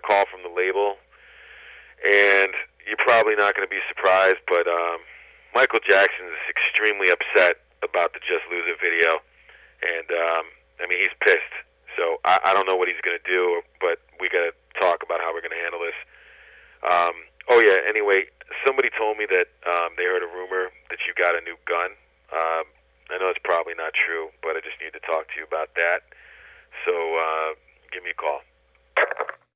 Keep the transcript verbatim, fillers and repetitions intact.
call from the label, and you're probably not going to be surprised, but um, Michael Jackson is extremely upset about the Just Lose It video, and um, I mean, he's pissed. So I, I don't know what he's going to do, but we got to talk about how we're going to handle this. Um, oh yeah. Anyway, somebody told me that um, they heard a rumor that you got a new gun. Um, I know it's probably not true, but I just need to talk to you about that. So uh, give me a call.